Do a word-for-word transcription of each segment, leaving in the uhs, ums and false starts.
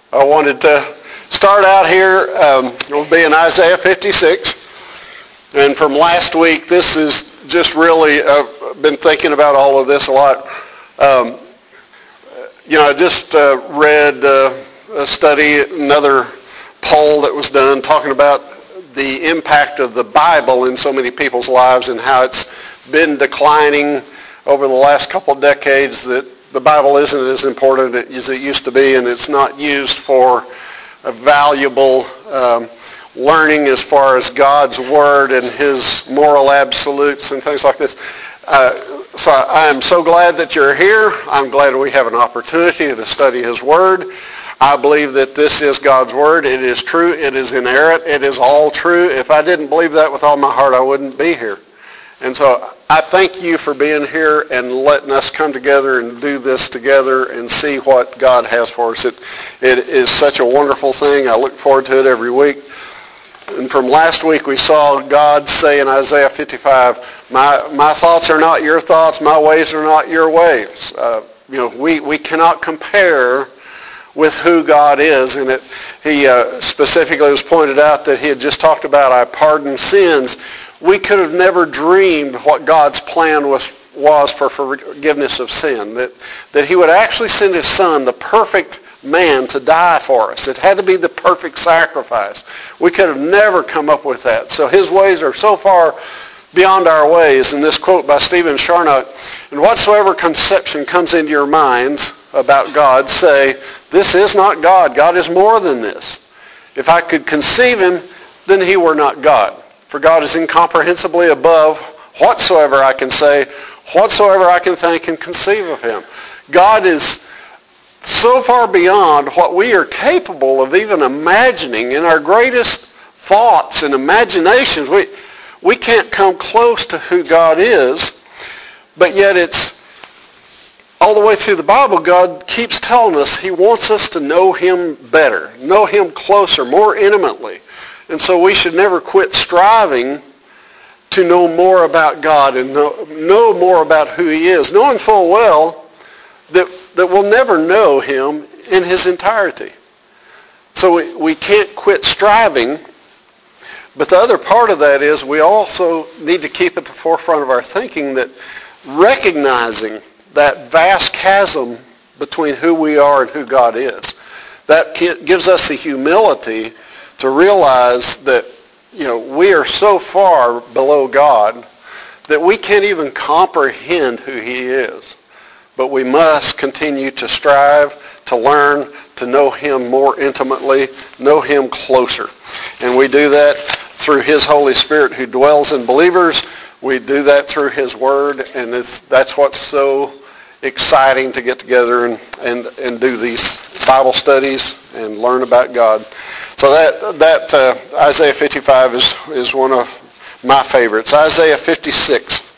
I wanted to start out here, um, we'll be in Isaiah fifty-six, and from last week, this is just really, I've been thinking about all of this a lot. Um, you know, I just uh, read uh, a study, another poll that was done talking about the impact of the Bible in so many people's lives and how it's been declining over the last couple of decades, that the Bible isn't as important as it used to be, and it's not used for a valuable um, learning as far as God's Word and His moral absolutes and things like this. Uh, so I am so glad that you're here. I'm glad we have an opportunity to study His Word. I believe that this is God's Word. It is true. It is inerrant. It is all true. If I didn't believe that with all my heart, I wouldn't be here. And so I thank you for being here and letting us come together and do this together and see what God has for us. It, it is such a wonderful thing. I look forward to it every week. And from last week, we saw God say in Isaiah fifty-five, my, my thoughts are not your thoughts, my ways are not your ways. Uh, you know, we, we cannot compare with who God is. And it, he uh, specifically was pointed out that he had just talked about, I pardon sins. We could have never dreamed what God's plan was was for forgiveness of sin, that, that he would actually send his son, the perfect man, to die for us. It had to be the perfect sacrifice. We could have never come up with that. So his ways are so far beyond our ways. And this quote by Stephen Charnock, and whatsoever conception comes into your minds about God, say, this is not God. God is more than this. If I could conceive him, then he were not God. For God is incomprehensibly above whatsoever I can say, whatsoever I can think and conceive of him. God is so far beyond what we are capable of even imagining in our greatest thoughts and imaginations. We, we can't come close to who God is, but yet it's all the way through the Bible, God keeps telling us he wants us to know him better, know him closer, more intimately. And so we should never quit striving to know more about God and know, know more about who he is, knowing full well that, that we'll never know him in his entirety. So we, we can't quit striving. But the other part of that is we also need to keep at the forefront of our thinking that recognizing that vast chasm between who we are and who God is, that gives us the humility to realize that, you know, we are so far below God that we can't even comprehend who he is. But we must continue to strive, to learn, to know him more intimately, know him closer. And we do that through his Holy Spirit who dwells in believers. We do that through his word, and it's, that's what's so exciting to get together and, and, and do these Bible studies and learn about God. So that that uh, Isaiah fifty-five is, is one of my favorites. Isaiah fifty-six.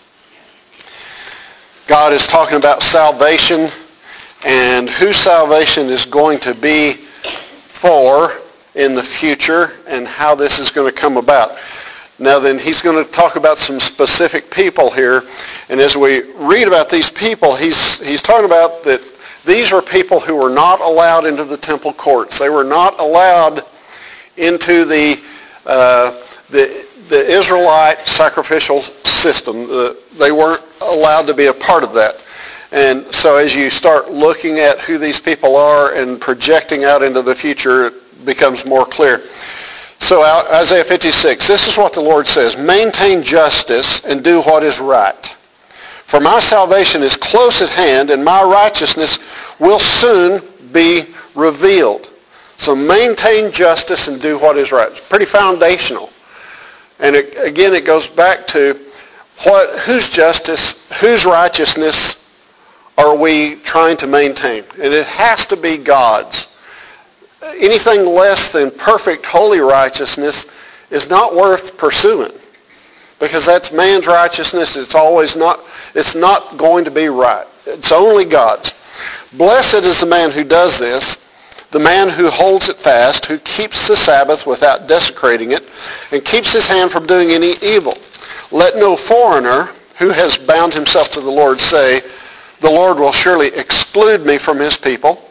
God is talking about salvation and who salvation is going to be for in the future and how this is going to come about. Now then, he's going to talk about some specific people here. And as we read about these people, he's he's talking about that these are people who were not allowed into the temple courts. They were not allowed into the uh, the, the Israelite sacrificial system. The, they weren't allowed to be a part of that. And so as you start looking at who these people are and projecting out into the future, it becomes more clear. So Isaiah fifty-six, this is what the Lord says, maintain justice and do what is right. For my salvation is close at hand and my righteousness will soon be revealed. So maintain justice and do what is right. It's pretty foundational. And it, again, it goes back to what, whose justice, whose righteousness are we trying to maintain? And it has to be God's. Anything less than perfect holy righteousness is not worth pursuing, because that's man's righteousness. It's always not, it's not going to be right. It's only God's. Blessed is the man who does this, the man who holds it fast, who keeps the Sabbath without desecrating it, and keeps his hand from doing any evil. Let no foreigner who has bound himself to the Lord say, the Lord will surely exclude me from his people.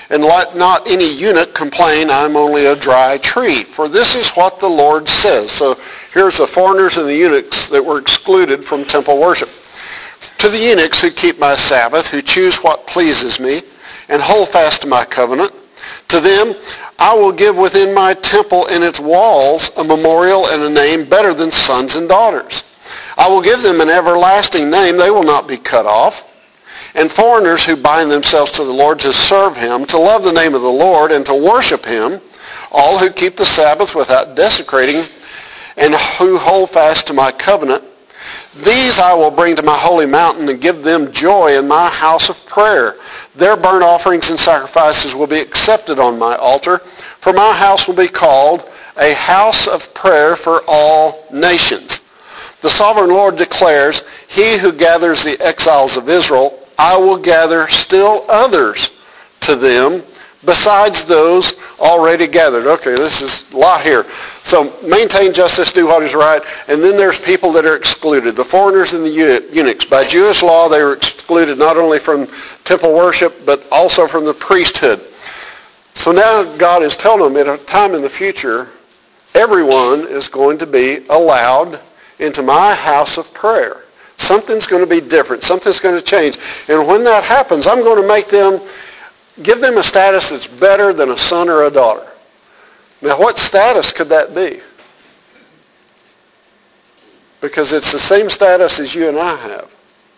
And let not any eunuch complain, I'm only a dry tree. For this is what the Lord says. So here's the foreigners and the eunuchs that were excluded from temple worship. To the eunuchs who keep my Sabbath, who choose what pleases me, and hold fast to my covenant, to them I will give within my temple and its walls a memorial and a name better than sons and daughters. I will give them an everlasting name. They will not be cut off. And foreigners who bind themselves to the Lord to serve him, to love the name of the Lord, and to worship him, all who keep the Sabbath without desecrating, and who hold fast to my covenant, these I will bring to my holy mountain and give them joy in my house of prayer. Their burnt offerings and sacrifices will be accepted on my altar, for my house will be called a house of prayer for all nations. The sovereign Lord declares, he who gathers the exiles of Israel, I will gather still others to them besides those already gathered. Okay, this is a lot here. So maintain justice, do what is right, and then there's people that are excluded, the foreigners and the eunuchs. By Jewish law, they were excluded not only from temple worship, but also from the priesthood. So now God is telling them at a time in the future, everyone is going to be allowed into my house of prayer. Something's going to be different. Something's going to change. And when that happens, I'm going to make them, give them a status that's better than a son or a daughter. Now, what status could that be? Because it's the same status as you and I have.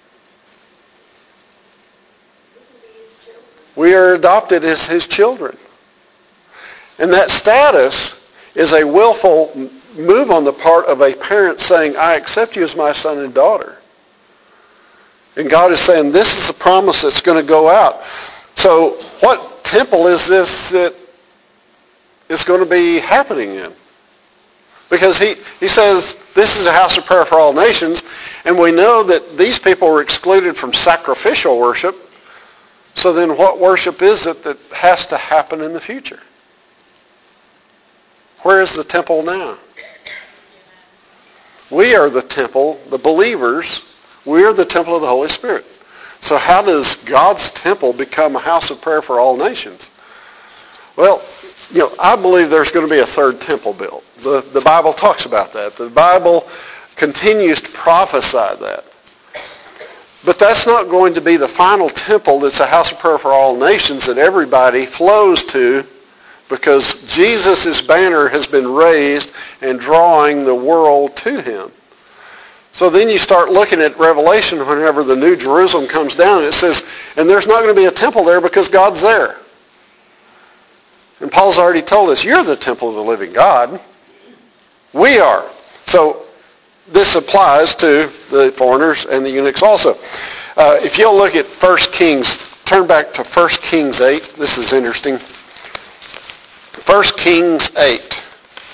We are adopted as his children. And that status is a willful move on the part of a parent saying, I accept you as my son and daughter. And God is saying, this is a promise that's going to go out. So what temple is this that is going to be happening in? Because he, he says, this is a house of prayer for all nations. And we know that these people were excluded from sacrificial worship. So then what worship is it that has to happen in the future? Where is the temple now? We are the temple, the believers. We are the temple of the Holy Spirit. So how does God's temple become a house of prayer for all nations? Well, you know, I believe there's going to be a third temple built. The, the Bible talks about that. The Bible continues to prophesy that. But that's not going to be the final temple that's a house of prayer for all nations that everybody flows to, because Jesus' banner has been raised and drawing the world to him. So then you start looking at Revelation whenever the New Jerusalem comes down. It says, and there's not going to be a temple there because God's there. And Paul's already told us, you're the temple of the living God. We are. So this applies to the foreigners and the eunuchs also. Uh, if you'll look at First Kings, turn back to First Kings eight. This is interesting. First Kings eight.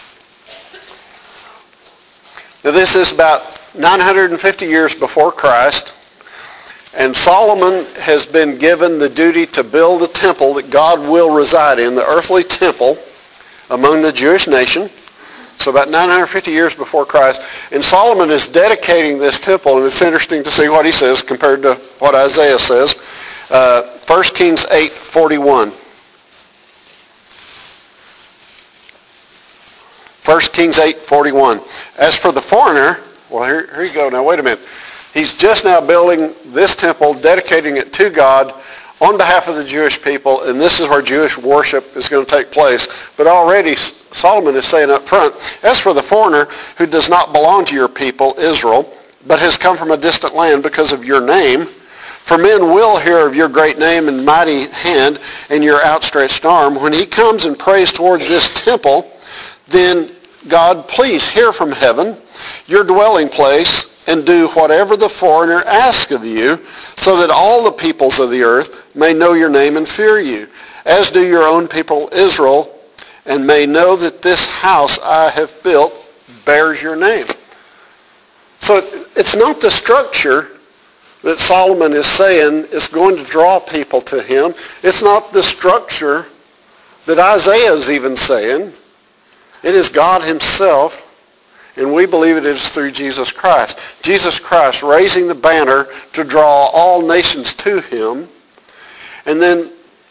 Now this is about nine hundred fifty years before Christ, and Solomon has been given the duty to build a temple that God will reside in, the earthly temple among the Jewish nation. So about nine hundred fifty years before Christ, and Solomon is dedicating this temple, and it's interesting to see what he says compared to what Isaiah says. Uh, First Kings eight forty-one. First Kings eight forty-one. As for the foreigner, well, here, here you go. Now, wait a minute. He's just now building this temple, dedicating it to God on behalf of the Jewish people, and this is where Jewish worship is going to take place. But already Solomon is saying up front, as for the foreigner who does not belong to your people, Israel, but has come from a distant land because of your name, for men will hear of your great name and mighty hand and your outstretched arm. When he comes and prays toward this temple, then God, please hear from heaven your dwelling place, and do whatever the foreigner asks of you, so that all the peoples of the earth may know your name and fear you, as do your own people Israel, and may know that this house I have built bears your name. So it's not the structure that Solomon is saying is going to draw people to him. It's not the structure that Isaiah is even saying. It is God himself. And we believe it is through Jesus Christ. Jesus Christ raising the banner to draw all nations to him. And then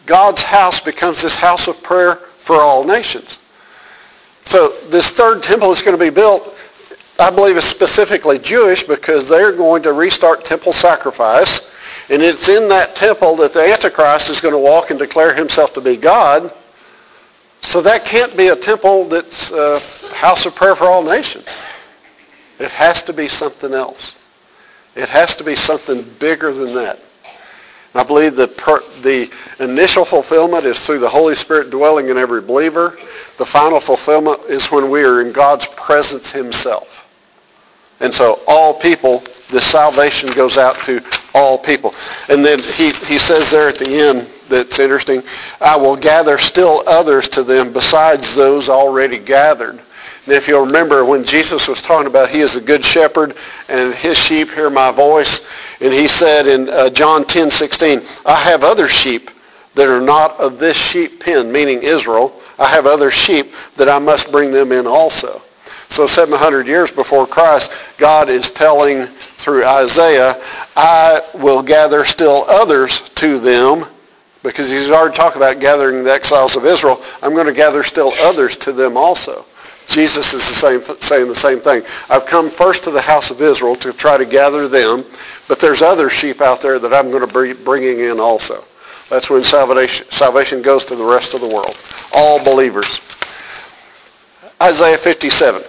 God's house becomes this house of prayer for all nations. So this third temple is going to be built, I believe, is specifically Jewish because they're going to restart temple sacrifice. And it's in that temple that the Antichrist is going to walk and declare himself to be God. So that can't be a temple that's a house of prayer for all nations. It has to be something else. It has to be something bigger than that. I believe that per, the initial fulfillment is through the Holy Spirit dwelling in every believer. The final fulfillment is when we are in God's presence himself. And so all people, this salvation goes out to all people. And then he, he says there at the end, that's interesting, I will gather still others to them besides those already gathered. And if you'll remember when Jesus was talking about he is a good shepherd and his sheep hear my voice, and he said in uh, John ten sixteen, I have other sheep that are not of this sheep pen, meaning Israel. I have other sheep that I must bring them in also. So seven hundred years before Christ, God is telling through Isaiah, I will gather still others to them, because he's already talked about gathering the exiles of Israel. I'm going to gather still others to them also. Jesus is the same, saying the same thing. I've come first to the house of Israel to try to gather them, but there's other sheep out there that I'm going to be bringing in also. That's when salvation, salvation goes to the rest of the world. All believers. Isaiah fifty-seven.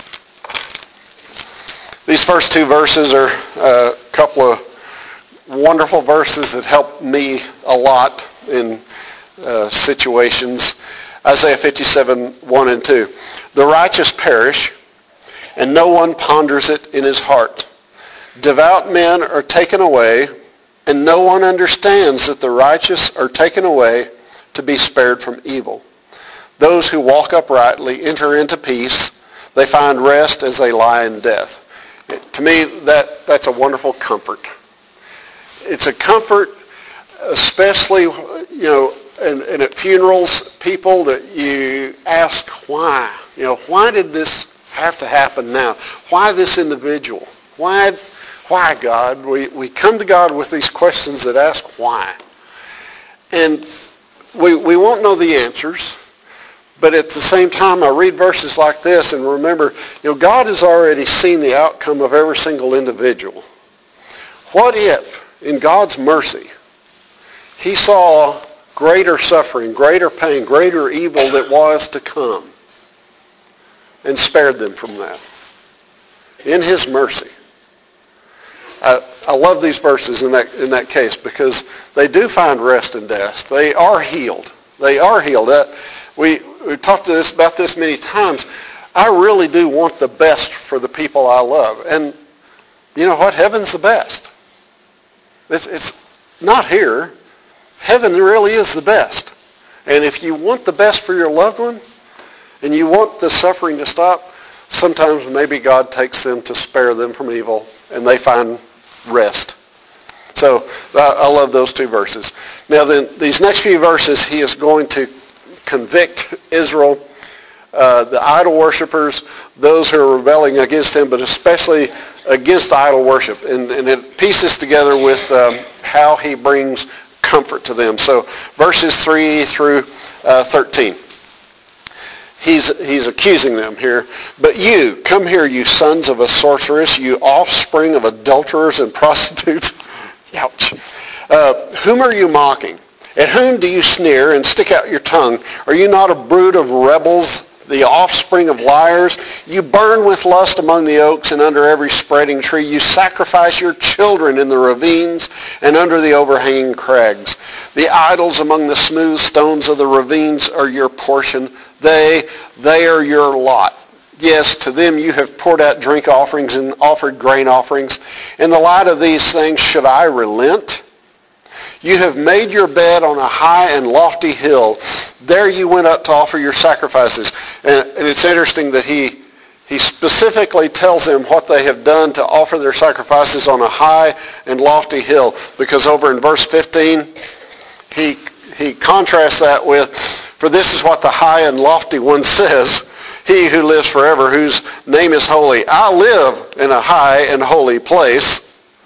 These first two verses are a couple of wonderful verses that help me a lot in uh, situations. Isaiah fifty-seven, one and two. The righteous perish, and no one ponders it in his heart. Devout men are taken away, and no one understands that the righteous are taken away to be spared from evil. Those who walk uprightly enter into peace. They find rest as they lie in death. It, to me, that, that's a wonderful comfort. It's a comfort, especially, you know, and, and at funerals, people that you ask why. You know, why did this have to happen now? Why this individual? Why, why God? We, we come to God with these questions that ask why. And we, we won't know the answers. But at the same time, I read verses like this and remember, you know, God has already seen the outcome of every single individual. What if, in God's mercy, he saw greater suffering, greater pain, greater evil that was to come and spared them from that? In his mercy. I, I love these verses in that, in that case because they do find rest in death. They are healed. They are healed. Uh, we, we've talked to this, about this many times. I really do want the best for the people I love. And you know what? Heaven's the best. It's, it's not here. Heaven really is the best. And if you want the best for your loved one, and you want the suffering to stop, sometimes maybe God takes them to spare them from evil, and they find rest. So I, I love those two verses. Now then, these next few verses, he is going to convict Israel, uh, the idol worshipers, those who are rebelling against him, but especially against idol worship. And, and it pieces together with um, how he brings comfort to them. So verses three through uh, thirteen. He's, he's accusing them here. But you, come here, you sons of a sorceress, you offspring of adulterers and prostitutes. Ouch. Uh, whom are you mocking? At whom do you sneer and stick out your tongue? Are you not a brood of rebels, the offspring of liars? You burn with lust among the oaks and under every spreading tree. You sacrifice your children in the ravines and under the overhanging crags. The idols among the smooth stones of the ravines are your portion. They, they are your lot. Yes, to them you have poured out drink offerings and offered grain offerings. In the light of these things should I relent? You have made your bed on a high and lofty hill. There you went up to offer your sacrifices. And, and it's interesting that he, he specifically tells them what they have done to offer their sacrifices on a high and lofty hill. Because over in verse fifteen, he, he contrasts that with, for this is what the high and lofty one says, he who lives forever, whose name is holy. I live in a high and holy place.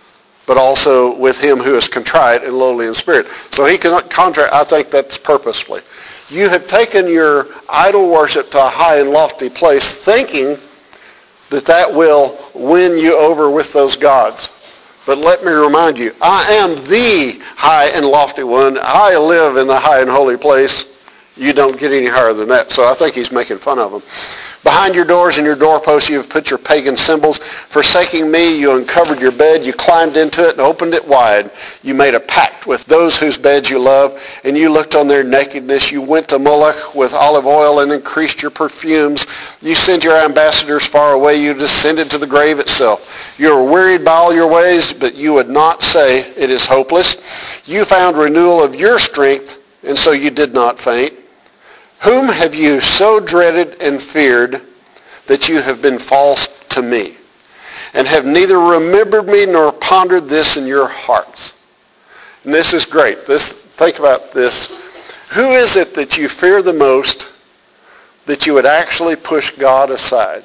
but also with him who is contrite and lowly in spirit. So he cannot contract. I think that's purposefully. You have taken your idol worship to a high and lofty place, thinking that that will win you over with those gods. But let me remind you, I am the high and lofty one. I live in the high and holy place. You don't get any higher than that. So I think he's making fun of them. Behind your doors and your doorposts you have put your pagan symbols. Forsaking me, you uncovered your bed. You climbed into it and opened it wide. You made a pact with those whose beds you love, and you looked on their nakedness. You went to Moloch with olive oil and increased your perfumes. You sent your ambassadors far away. You descended to the grave itself. You were wearied by all your ways, but you would not say it is hopeless. You found renewal of your strength, and so you did not faint. Whom have you so dreaded and feared that you have been false to me, and have neither remembered me nor pondered this in your hearts? And this is great. This, think about this. Who is it that you fear the most that you would actually push God aside?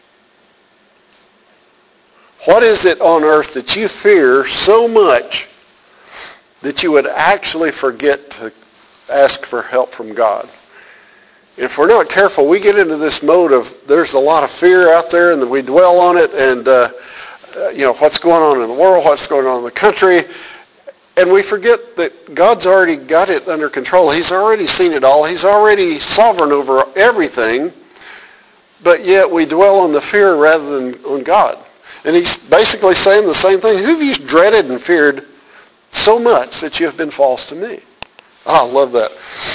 What is it on earth that you fear so much that you would actually forget to ask for help from God? If we're not careful, we get into this mode of there's a lot of fear out there, and then we dwell on it, and uh, uh, you know what's going on in the world, what's going on in the country, and we forget that God's already got it under control. He's already seen it all. He's already sovereign over everything, but yet we dwell on the fear rather than on God. And he's basically saying the same thing. Who have you dreaded and feared so much that you have been false to me? Oh, I love that.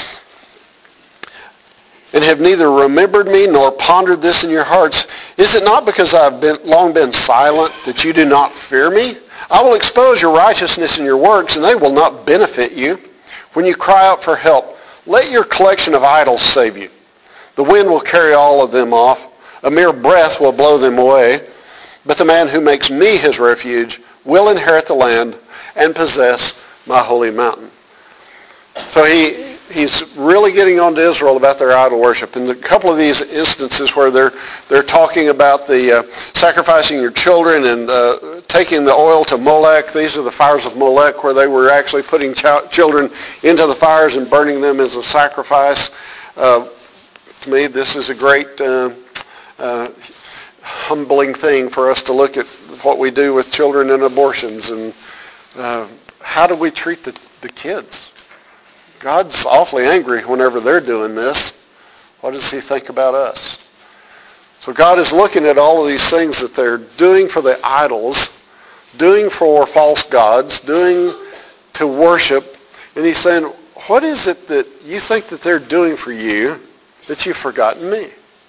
And have neither remembered me nor pondered this in your hearts. Is it not because I have been, long been silent that you do not fear me? I will expose your righteousness and your works, and they will not benefit you. When you cry out for help, let your collection of idols save you. The wind will carry all of them off. A mere breath will blow them away. But the man who makes me his refuge will inherit the land and possess my holy mountain. So he... He's really getting on to Israel about their idol worship. And a couple of these instances where they're they're talking about the uh, sacrificing your children and uh, taking the oil to Molech. These are the fires of Molech, where they were actually putting ch- children into the fires and burning them as a sacrifice. Uh, to me, this is a great uh, uh, humbling thing for us to look at what we do with children and abortions, and uh, how do we treat the, the kids? God's awfully angry whenever they're doing this. What does he think about us? So God is looking at all of these things that they're doing for the idols, doing for false gods, doing to worship, and he's saying, what is it that you think that they're doing for you that you've forgotten me?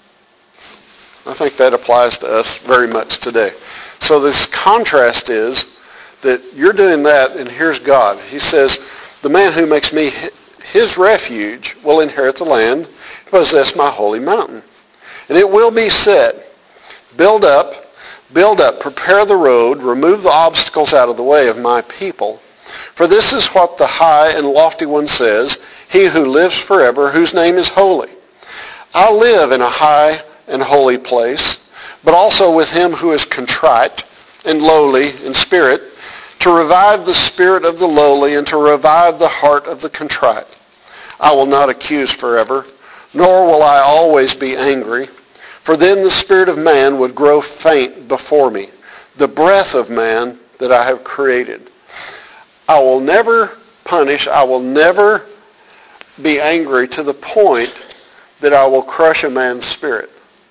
I think that applies to us very much today. So this contrast is that you're doing that, and here's God. He says, the man who makes me his refuge will inherit the land, possess my holy mountain. And it will be said, build up, build up, prepare the road, remove the obstacles out of the way of my people. For this is what the high and lofty one says, he who lives forever, whose name is holy. I live in a high and holy place, but also with him who is contrite and lowly in spirit, to revive the spirit of the lowly and to revive the heart of the contrite. I will not accuse forever, nor will I always be angry, for then the spirit of man would grow faint before me, the breath of man that I have created. I will never punish, I will never be angry to the point that I will crush a man's spirit.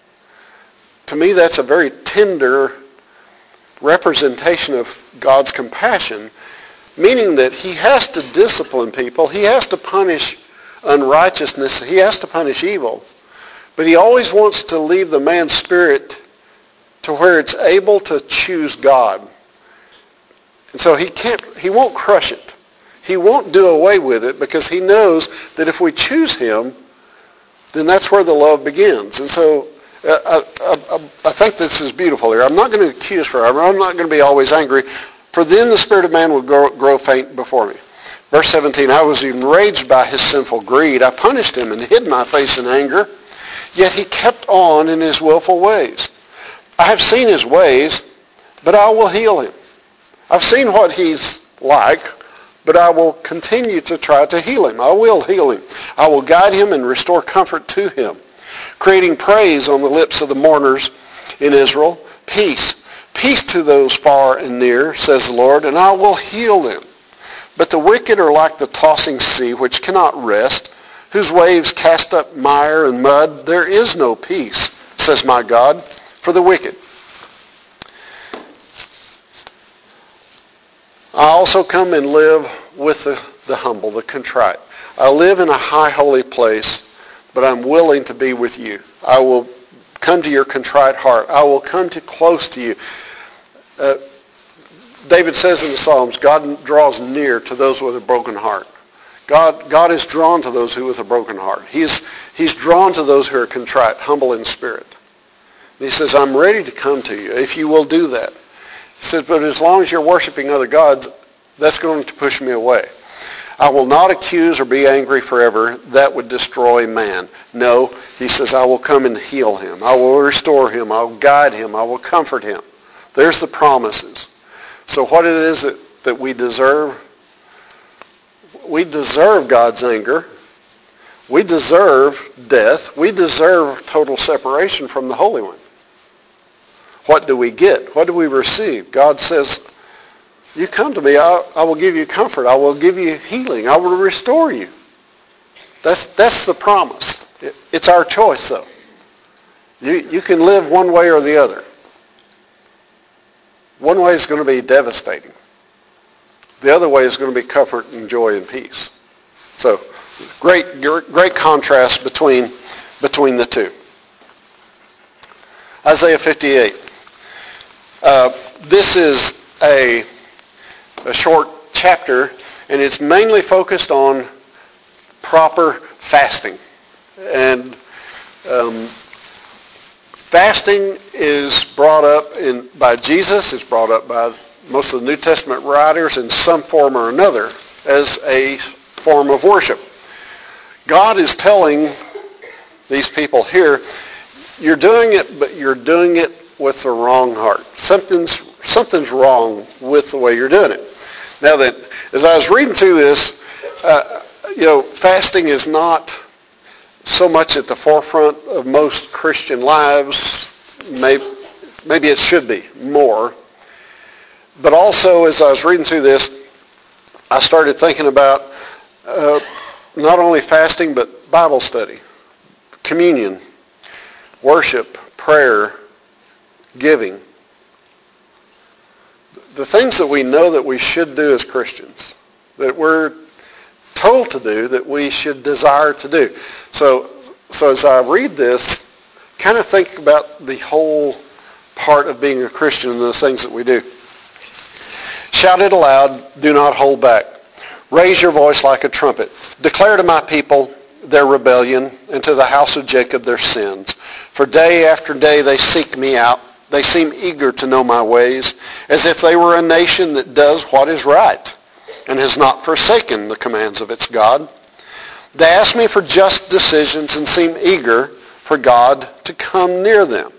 To me, that's a very tender representation of God's compassion, meaning that he has to discipline people, he has to punish unrighteousness, he has to punish evil, but he always wants to leave the man's spirit to where it's able to choose God. And so he can't, he won't crush it. He won't do away with it, because he knows that if we choose him, then that's where the love begins. And so uh, I, I, I think this is beautiful here. I'm not going to accuse forever. I'm not going to be always angry. For then the spirit of man will grow, grow faint before me. Verse seventeen, I was enraged by his sinful greed. I punished him and hid my face in anger. Yet he kept on in his willful ways. I have seen his ways, but I will heal him. I've seen what he's like, but I will continue to try to heal him. I will heal him. I will guide him and restore comfort to him, creating praise on the lips of the mourners in Israel. Peace. Peace to those far and near, says the Lord, and I will heal them. But the wicked are like the tossing sea, which cannot rest, whose waves cast up mire and mud. There is no peace, says my God, for the wicked. I also come and live with the, the humble, the contrite. I live in a high holy place, but I'm willing to be with you. I will come to your contrite heart. I will come to close to you. Uh, David says in the Psalms, God draws near to those with a broken heart. God, God is drawn to those who with a broken heart. He's, he's drawn to those who are contrite, humble in spirit. And he says, I'm ready to come to you if you will do that. He says, but as long as you're worshiping other gods, that's going to push me away. I will not accuse or be angry forever. That would destroy man. No, he says, I will come and heal him. I will restore him. I will guide him. I will comfort him. There's the promises. So what it is that, that we deserve, we deserve God's anger. We deserve death. We deserve total separation from the Holy One. What do we get? What do we receive? God says, you come to me, I, I will give you comfort. I will give you healing. I will restore you. That's, that's the promise. It, it's our choice, though. You, you can live one way or the other. One way is going to be devastating. The other way is going to be comfort and joy and peace. So, great, great contrast between, between the two. Isaiah fifty-eight. Uh, this is a, a short chapter, and it's mainly focused on proper fasting. And um, fasting is brought up in, by Jesus. It's brought up by most of the New Testament writers in some form or another as a form of worship. God is telling these people here, you're doing it, but you're doing it with the wrong heart. Something's something's wrong with the way you're doing it. Now that, as I was reading through this, uh, you know, fasting is not so much at the forefront of most Christian lives. Maybe, maybe it should be more. But also, as I was reading through this, I started thinking about uh, not only fasting, but Bible study, communion, worship, prayer, giving. The things that we know that we should do as Christians, that we're told to do, that we should desire to do. So, so as I read this, kind of think about the whole part of being a Christian and the things that we do. Shout it aloud, do not hold back. Raise your voice like a trumpet. Declare to my people their rebellion, and to the house of Jacob their sins. For day after day they seek me out. They seem eager to know my ways, as if they were a nation that does what is right and has not forsaken the commands of its God. They ask me for just decisions and seem eager for God to come near them.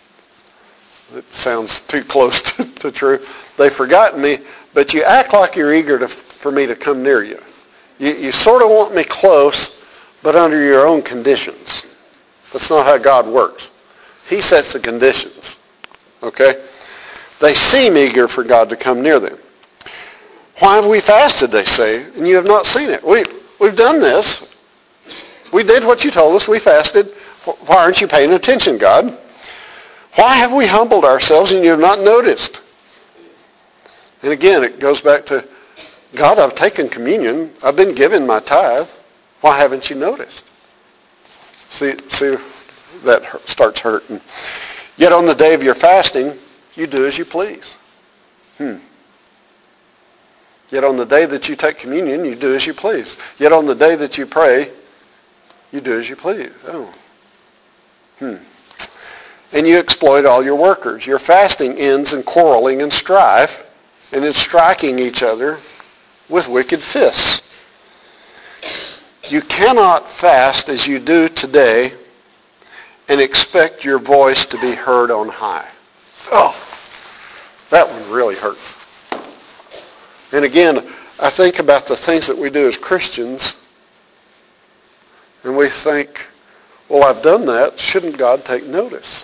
It sounds too close to, to true. They've forgotten me, but you act like you're eager to, for me to come near you. You, you sort of want me close, but under your own conditions. That's not how God works. He sets the conditions. Okay? They seem eager for God to come near them. Why have we fasted, they say, and you have not seen it? We, we've done this. We did what you told us. We fasted. Why aren't you paying attention, God? Why have we humbled ourselves and you have not noticed? And again, it goes back to, God, I've taken communion. I've been given my tithe. Why haven't you noticed? See, see, that starts hurting. Yet on the day of your fasting, you do as you please. Hmm. Yet on the day that you take communion, you do as you please. Yet on the day that you pray, you do as you please. Oh. Hmm. And you exploit all your workers. Your fasting ends in quarreling and strife, and in striking each other with wicked fists. You cannot fast as you do today and expect your voice to be heard on high. Oh, that one really hurts. And again, I think about the things that we do as Christians, and we think, well, I've done that. Shouldn't God take notice?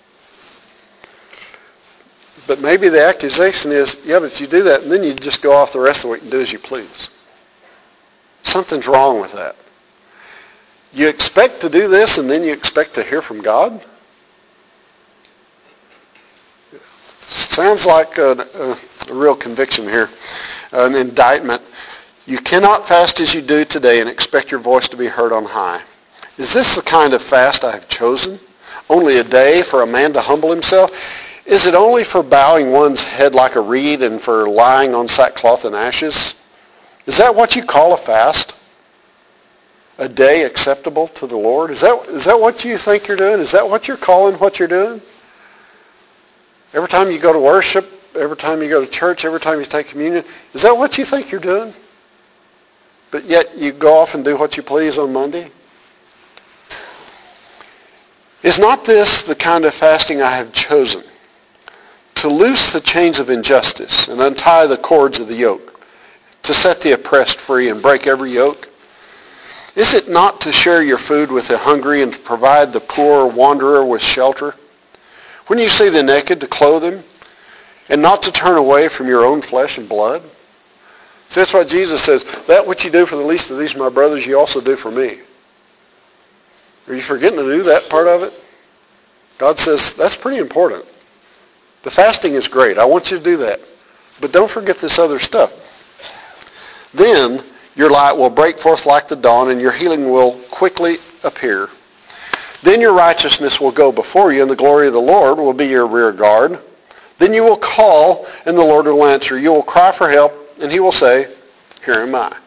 But maybe the accusation is, yeah, but you do that, and then you just go off the rest of the week and do as you please. Something's wrong with that. You expect to do this, and then you expect to hear from God? Sounds like a, a, a real conviction here, an indictment. You cannot fast as you do today and expect your voice to be heard on high. Is this the kind of fast I have chosen? Only a day for a man to humble himself? Is it only for bowing one's head like a reed and for lying on sackcloth and ashes? Is that what you call a fast? A day acceptable to the Lord? Is that, is that what you think you're doing? Is that what you're calling what you're doing? Every time you go to worship, every time you go to church, every time you take communion, is that what you think you're doing? But yet you go off and do what you please on Monday? Is not this the kind of fasting I have chosen? To loose the chains of injustice and untie the cords of the yoke, to set the oppressed free and break every yoke? Is it not to share your food with the hungry and to provide the poor wanderer with shelter? When you see the naked, to clothe him, and not to turn away from your own flesh and blood? So that's what Jesus says. That which you do for the least of these, my brothers, you also do for me. Are you forgetting to do that part of it? God says, that's pretty important. The fasting is great. I want you to do that. But don't forget this other stuff. Then your light will break forth like the dawn, and your healing will quickly appear. Then your righteousness will go before you, and the glory of the Lord will be your rear guard. Then you will call, and the Lord will answer. You will cry for help, and he will say, here am I.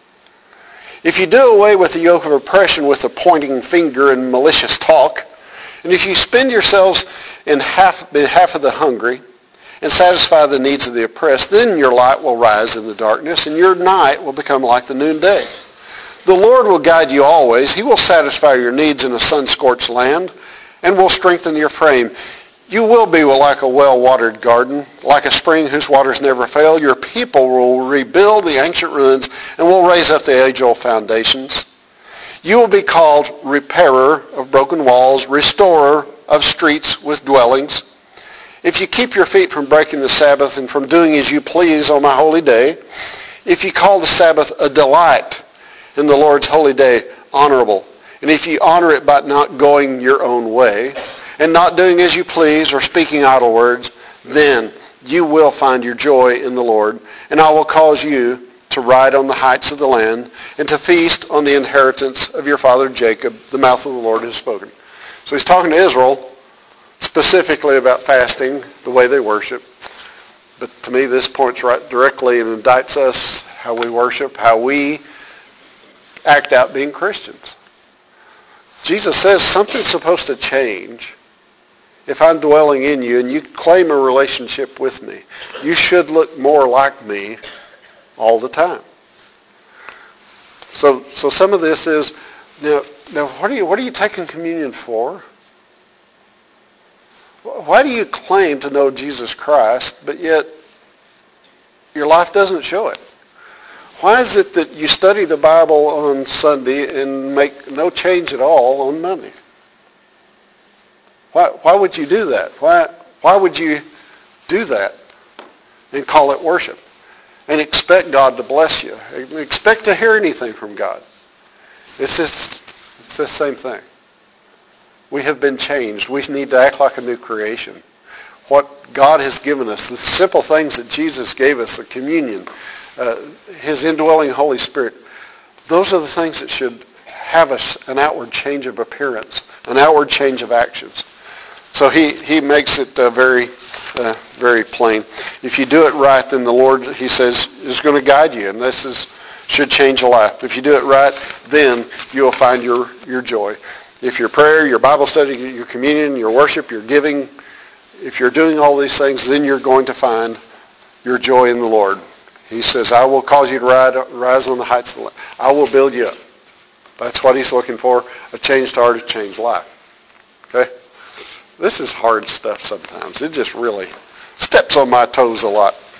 If you do away with the yoke of oppression with the pointing finger and malicious talk, and if you spend yourselves in half, behalf of the hungry and satisfy the needs of the oppressed, then your light will rise in the darkness, and your night will become like the noonday. The Lord will guide you always. He will satisfy your needs in a sun-scorched land and will strengthen your frame. You will be like a well-watered garden, like a spring whose waters never fail. Your people will rebuild the ancient ruins and will raise up the age-old foundations. You will be called repairer of broken walls, restorer of streets with dwellings. If you keep your feet from breaking the Sabbath and from doing as you please on my holy day, if you call the Sabbath a delight and the Lord's holy day honorable, and if you honor it by not going your own way and not doing as you please or speaking idle words, then you will find your joy in the Lord, and I will cause you to ride on the heights of the land and to feast on the inheritance of your father Jacob. The mouth of the Lord has spoken. So he's talking to Israel specifically about fasting, the way they worship. But to me, this points right directly and indicts us how we worship, how we act out being Christians. Jesus says something's supposed to change. If I'm dwelling in you and you claim a relationship with me, you should look more like me all the time. So, so some of this is, now, now what are you, what are you taking communion for? Why do you claim to know Jesus Christ, but yet your life doesn't show it? Why is it that you study the Bible on Sunday and make no change at all on Monday? Why, why would you do that? Why, why would you do that and call it worship and expect God to bless you? Expect to hear anything from God? It's just it's the same thing. We have been changed. We need to act like a new creation. What God has given us, the simple things that Jesus gave us, the communion, uh, his indwelling Holy Spirit, those are the things that should have us an outward change of appearance, an outward change of actions. So he, he makes it uh, very, uh, very plain. If you do it right, then the Lord, he says, is going to guide you, and this is should change a life. If you do it right, then you will find your, your joy. If your prayer, your Bible study, your communion, your worship, your giving, if you're doing all these things, then you're going to find your joy in the Lord. He says, I will cause you to ride, rise on the heights of the land. I will build you up. That's what he's looking for, a changed heart, a changed life. Okay? This is hard stuff sometimes. It just really steps on my toes a lot.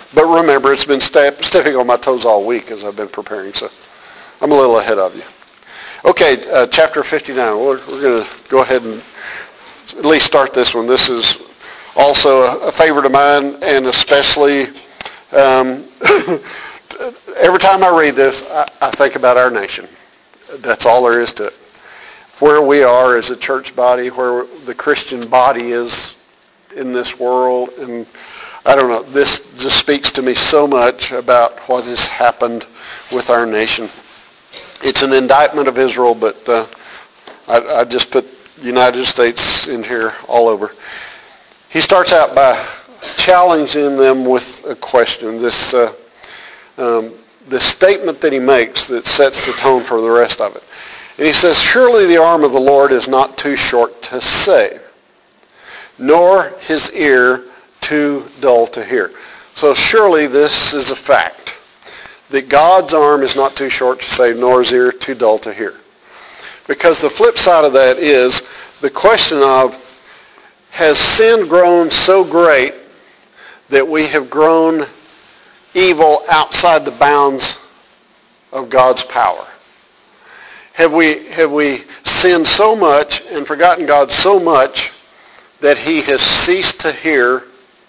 But remember, it's been step, stepping on my toes all week as I've been preparing, so I'm a little ahead of you. Okay, uh, chapter fifty-nine. We're, we're going to go ahead and at least start this one. This is also a, a favorite of mine, and especially um, every time I read this, I, I think about our nation. That's all there is to it. Where we are as a church body, where the Christian body is in this world, and I don't know, this just speaks to me so much about what has happened with our nation. It's an indictment of Israel, but uh, I, I just put United States in here all over. He starts out by challenging them with a question, this, uh, um, this statement that he makes that sets the tone for the rest of it. And he says, surely the arm of the Lord is not too short to save, nor his ear too dull to hear. So surely this is a fact, that God's arm is not too short to save, nor his ear too dull to hear. Because the flip side of that is the question of, has sin grown so great that we have grown evil outside the bounds of God's power? Have we, have we sinned so much and forgotten God so much that he has ceased to hear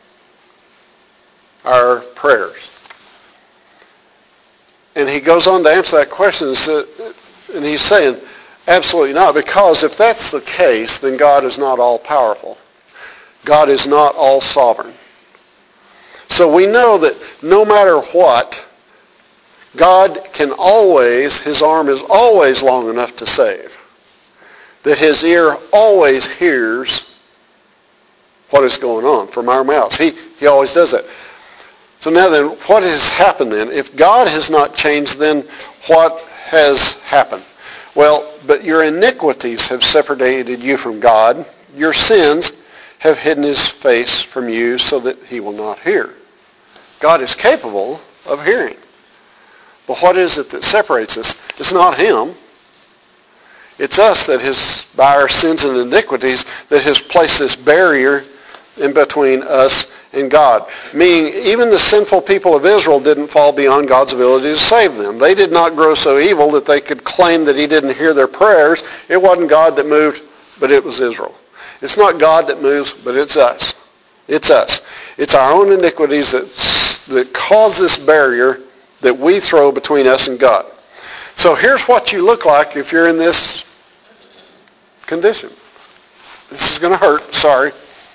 our prayers? And he goes on to answer that question, and he's saying, absolutely not, because if that's the case, then God is not all-powerful. God is not all-sovereign. So we know that no matter what, God can always, his arm is always long enough to save. That his ear always hears what is going on from our mouths. He, he always does that. So now then, what has happened then? If God has not changed, then what has happened? Well, but your iniquities have separated you from God. Your sins have hidden his face from you so that he will not hear. God is capable of hearing. But what is it that separates us? It's not him. It's us that has, by our sins and iniquities, that has placed this barrier in between us and God. Meaning, even the sinful people of Israel didn't fall beyond God's ability to save them. They did not grow so evil that they could claim that he didn't hear their prayers. It wasn't God that moved, but it was Israel. It's not God that moves, but it's us. It's us. It's our own iniquities that, that cause this barrier that we throw between us and God. So here's what you look like if you're in this condition. This is going to hurt, sorry.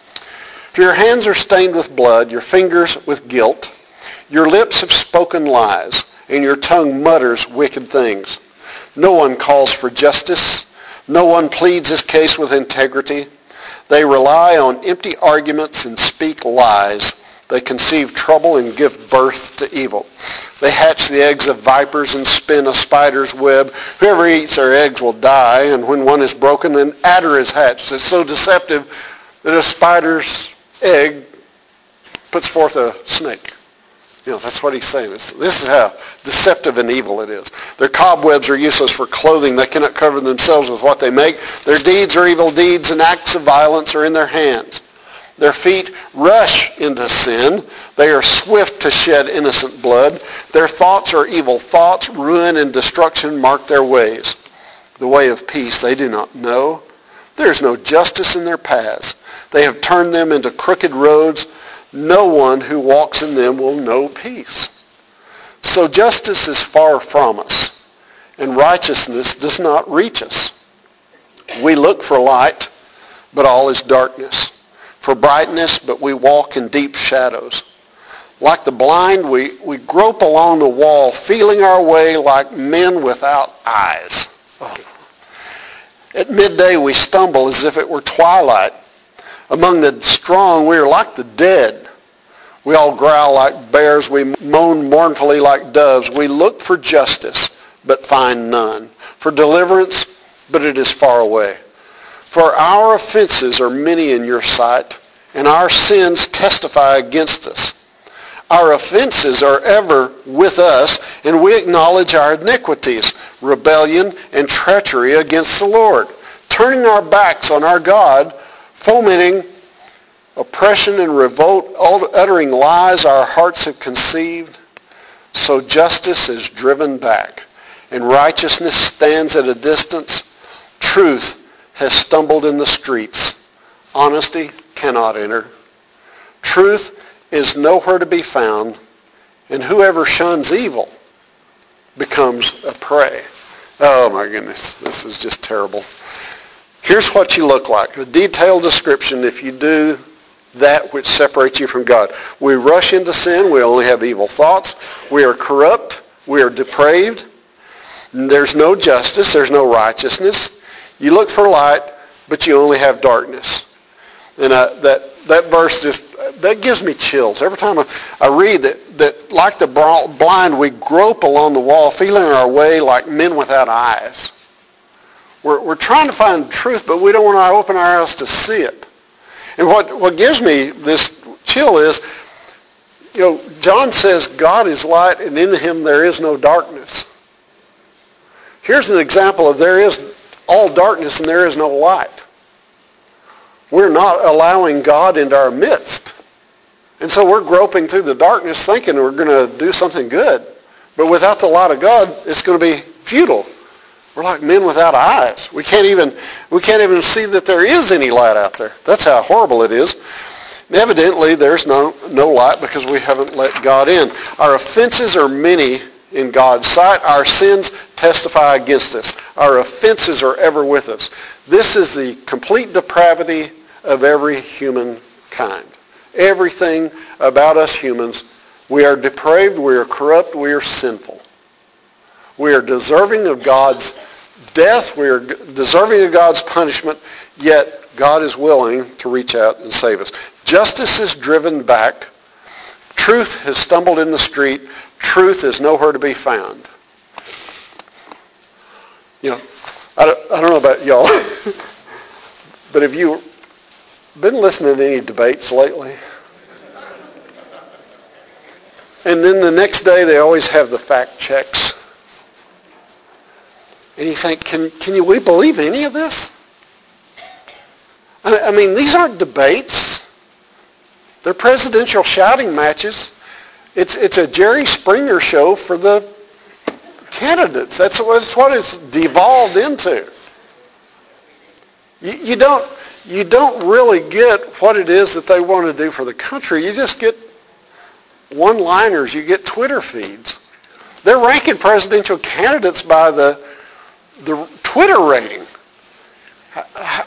If your hands are stained with blood, your fingers with guilt, your lips have spoken lies, and your tongue mutters wicked things. No one calls for justice. No one pleads his case with integrity. They rely on empty arguments and speak lies. They conceive trouble and give birth to evil. They hatch the eggs of vipers and spin a spider's web. Whoever eats their eggs will die, and when one is broken, an adder is hatched. It's so deceptive that a spider's egg puts forth a snake. You know, that's what he's saying. It's, this is how deceptive and evil it is. Their cobwebs are useless for clothing. They cannot cover themselves with what they make. Their deeds are evil deeds, and acts of violence are in their hands. Their feet rush into sin. They are swift to shed innocent blood. Their thoughts are evil thoughts. Ruin and destruction mark their ways. The way of peace they do not know. There is no justice in their paths. They have turned them into crooked roads. No one who walks in them will know peace. So justice is far from us, and righteousness does not reach us. We look for light, but all is darkness. For brightness, but we walk in deep shadows. Like the blind, we, we grope along the wall, feeling our way like men without eyes. Oh. At midday, we stumble as if it were twilight. Among the strong, we are like the dead. We all growl like bears. We moan mournfully like doves. We look for justice, but find none. For deliverance, but it is far away. For our offenses are many in your sight, and our sins testify against us. Our offenses are ever with us, and we acknowledge our iniquities, rebellion, and treachery against the Lord, turning our backs on our God, fomenting oppression and revolt, uttering lies our hearts have conceived. So justice is driven back, and righteousness stands at a distance. Truth has stumbled in the streets. Honesty cannot enter. Truth is nowhere to be found, and whoever shuns evil becomes a prey. Oh my goodness, this is just terrible. Here's what you look like. A detailed description if you do that which separates you from God. We rush into sin. We only have evil thoughts. We are corrupt. We are depraved. There's no justice. There's no righteousness. You look for light, but you only have darkness. And uh, that that verse just, that gives me chills. Every time I, I read that, that like the blind, we grope along the wall, feeling our way like men without eyes. We're, we're trying to find truth, but we don't want to open our eyes to see it. And what, what gives me this chill is, you know, John says God is light and in him there is no darkness. Here's an example of there is all darkness and there is no light. We're not allowing God into our midst. And so we're groping through the darkness thinking we're going to do something good. But without the light of God, it's going to be futile. We're like men without eyes. We can't even we can't even see that there is any light out there. That's how horrible it is. Evidently, there's no, no light because we haven't let God in. Our offenses are many in God's sight. Our sins testify against us. Our offenses are ever with us. This is the complete depravity of every human kind. Everything about us humans, we are depraved, we are corrupt, we are sinful. We are deserving of God's death. We are deserving of God's punishment, yet God is willing to reach out and save us. Justice is driven back. Truth has stumbled in the street. Truth is nowhere to be found. You know, I don't, I don't know about y'all, but have you been listening to any debates lately? And then the next day they always have the fact checks. And you think, can, can you, we believe any of this? I, I mean, these aren't debates. They're presidential shouting matches. It's, it's a Jerry Springer show for the candidates. That's, that's what it's devolved into. You, you, don't, you don't really get what it is that they want to do for the country. You just get one-liners. You get Twitter feeds. They're ranking presidential candidates by the the Twitter rating. How,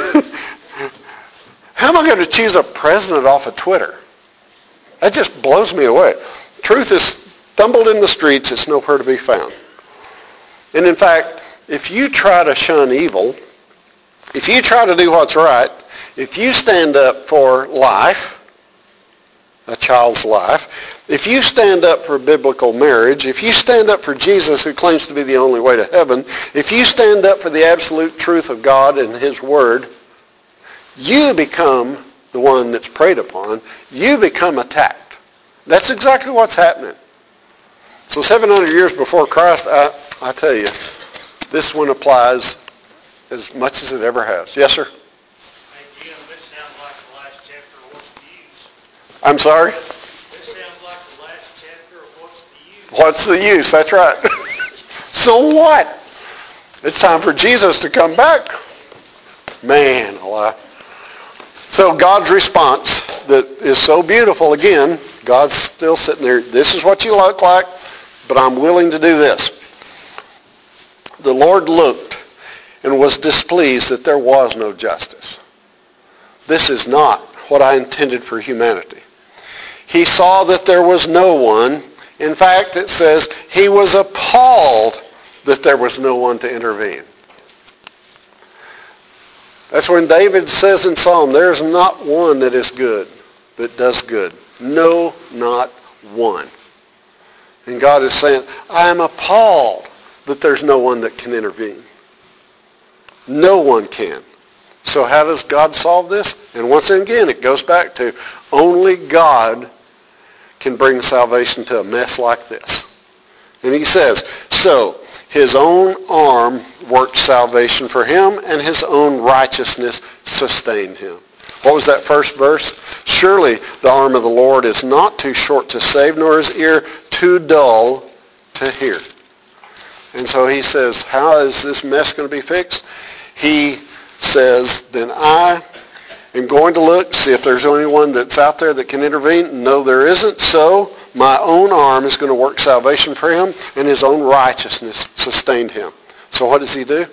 how am I going to choose a president off of Twitter? That just blows me away. Truth is stumbled in the streets. It's nowhere to be found. And in fact, if you try to shun evil, if you try to do what's right, if you stand up for life, a child's life, if you stand up for biblical marriage, if you stand up for Jesus who claims to be the only way to heaven, if you stand up for the absolute truth of God and his word, you become the one that's preyed upon. You become attacked. That's exactly what's happening. So seven hundred years before Christ, I, I tell you, this one applies as much as it ever has. Yes, sir? I'm sorry? This sounds like the last chapter of What's the Use? What's the use? That's right. So what? It's time for Jesus to come back. Man alive. So God's response that is so beautiful, again, God's still sitting there. This is what you look like, but I'm willing to do this. The Lord looked and was displeased that there was no justice. This is not what I intended for humanity. He saw that there was no one. In fact, it says he was appalled that there was no one to intervene. That's when David says in Psalm, there is not one that is good, that does good. No, not one. And God is saying, I am appalled that there's no one that can intervene. No one can. So how does God solve this? And once again, it goes back to only God can bring salvation to a mess like this. And he says, so his own arm worked salvation for him, and his own righteousness sustained him. What was that first verse? Surely the arm of the Lord is not too short to save, nor his ear too dull to hear. And so he says, how is this mess going to be fixed? He says, then I am going to look, see if there's anyone that's out there that can intervene. No, there isn't. So my own arm is going to work salvation for him, and his own righteousness sustained him. So what does he do?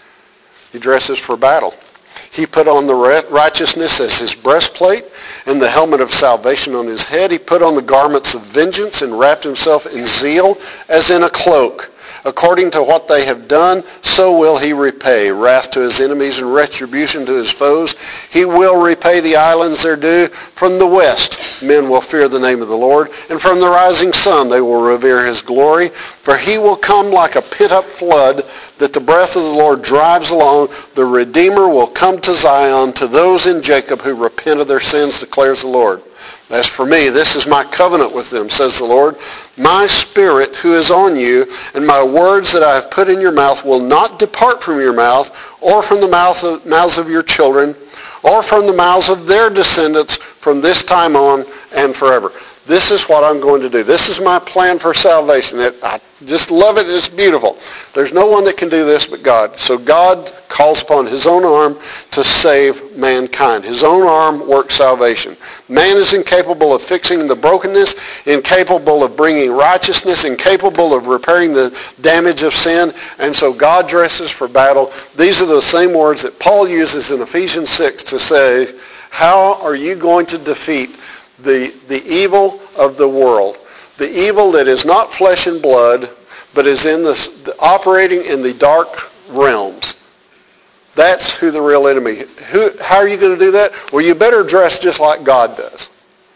He dresses for battle. He put on the righteousness as his breastplate and the helmet of salvation on his head. He put on the garments of vengeance and wrapped himself in zeal as in a cloak. According to what they have done, so will he repay. Wrath to his enemies and retribution to his foes. He will repay the islands their due. From the west, men will fear the name of the Lord. And from the rising sun, they will revere his glory. For he will come like a pent-up flood that the breath of the Lord drives along. The Redeemer will come to Zion, to those in Jacob who repent of their sins, declares the Lord. As for me, this is my covenant with them, says the Lord. My spirit who is on you, and my words that I have put in your mouth will not depart from your mouth, or from the mouth of, mouths of your children, or from the mouths of their descendants from this time on and forever. This is what I'm going to do. This is my plan for salvation. It, I just love it. It's beautiful. There's no one that can do this but God. So God calls upon his own arm to save mankind. His own arm works salvation. Man is incapable of fixing the brokenness, incapable of bringing righteousness, incapable of repairing the damage of sin. And so God dresses for battle. These are the same words that Paul uses in Ephesians six to say, how are you going to defeat the, the evil of the world? The evil that is not flesh and blood, but is in the, the operating in the dark realms. That's who the real enemy. Who, how are you going to do that? Well, you better dress just like God does.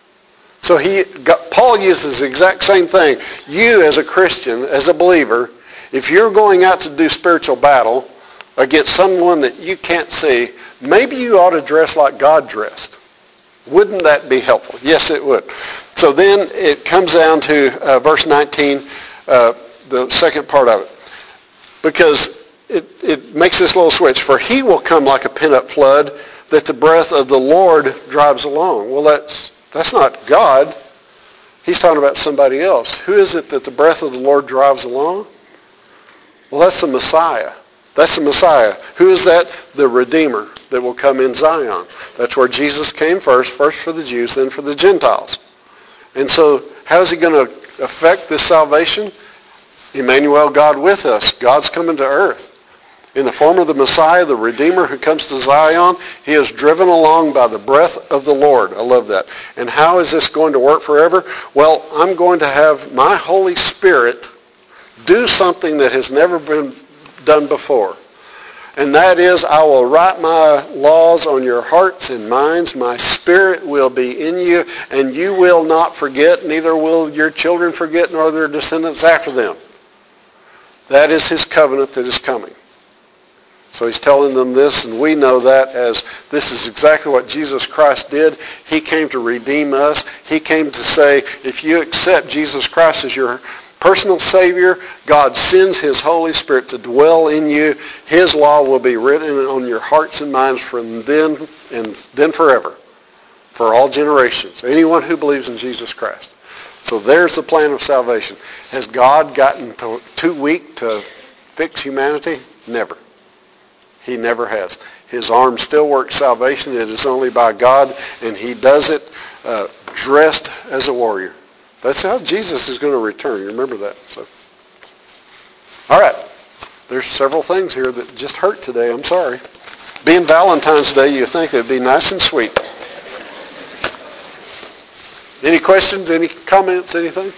So he, got, Paul uses the exact same thing. You as a Christian, as a believer, if you're going out to do spiritual battle against someone that you can't see, maybe you ought to dress like God dressed. Wouldn't that be helpful? Yes, it would. So then it comes down to uh, verse nineteen, uh, the second part of it. Because it, it makes this little switch. For he will come like a pent-up flood that the breath of the Lord drives along. Well, that's, that's not God. He's talking about somebody else. Who is it that the breath of the Lord drives along? Well, that's the Messiah. That's the Messiah. Who is that? The Redeemer that will come in Zion. That's where Jesus came first, first for the Jews, then for the Gentiles. And so how is he going to affect this salvation? Emmanuel, God with us. God's coming to earth. In the form of the Messiah, the Redeemer who comes to Zion, he is driven along by the breath of the Lord. I love that. And how is this going to work forever? Well, I'm going to have my Holy Spirit do something that has never been done before. And that is, I will write my laws on your hearts and minds. My spirit will be in you, and you will not forget, neither will your children forget, nor their descendants after them. That is his covenant that is coming. So he's telling them this, and we know that as this is exactly what Jesus Christ did. He came to redeem us. He came to say, if you accept Jesus Christ as your personal Savior, God sends his Holy Spirit to dwell in you. His law will be written on your hearts and minds from then and then forever, for all generations. Anyone who believes in Jesus Christ. So there's the plan of salvation. Has God gotten to, too weak to fix humanity? Never. He never has. His arm still works salvation. It is only by God, and he does it uh, dressed as a warrior. That's how Jesus is going to return. You remember that. So, all right. There's several things here that just hurt today. I'm sorry. Being Valentine's Day, you think it'd be nice and sweet. Any questions? Any comments? Anything?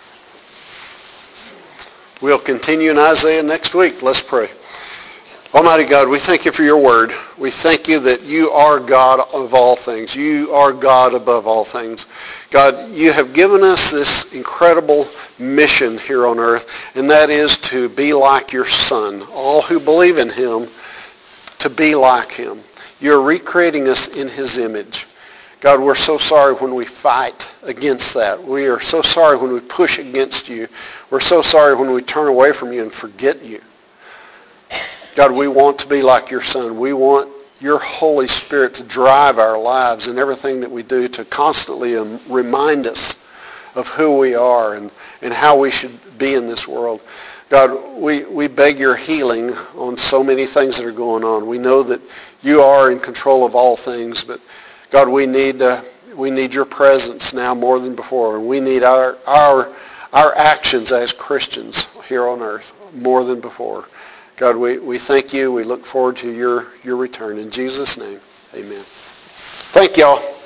We'll continue in Isaiah next week. Let's pray. Almighty God, we thank you for your word. We thank you that you are God of all things. You are God above all things. God, you have given us this incredible mission here on earth, and that is to be like your Son. All who believe in him, to be like him. You're recreating us in his image. God, we're so sorry when we fight against that. We are so sorry when we push against you. We're so sorry when we turn away from you and forget you. God, we want to be like your Son. We want your Holy Spirit to drive our lives and everything that we do, to constantly um, remind us of who we are and, and how we should be in this world. God, we, we beg your healing on so many things that are going on. We know that you are in control of all things, but God, we need uh, we need your presence now more than before, and we need our our our actions as Christians here on earth more than before. God, we, we thank you. We look forward to your, your return. In Jesus' name, amen. Thank y'all.